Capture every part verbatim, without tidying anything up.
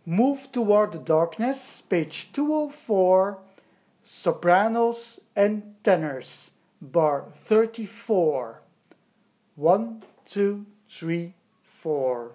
Move Toward the Darkness, page two oh four, sopranos and tenors, bar thirty-four. One, two, three, four.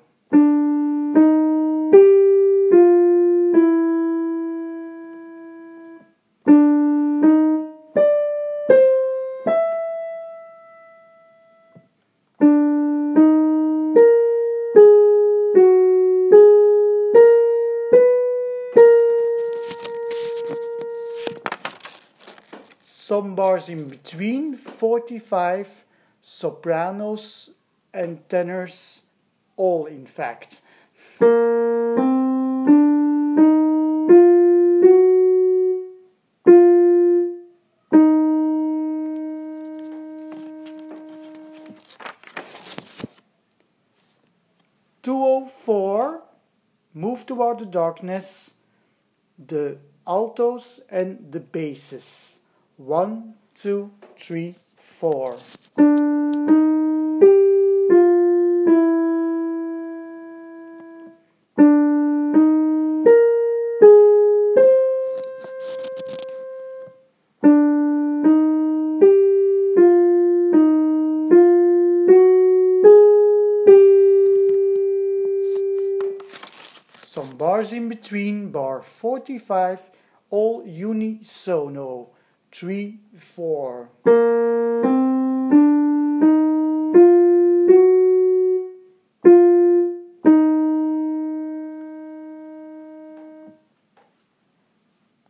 Some bars in between, forty-five, sopranos and tenors, all in fact. two oh four, Move Toward the Darkness, the altos and the basses. One, two, three, four. Some bars in between, bar forty-five, all unisono. Three, four.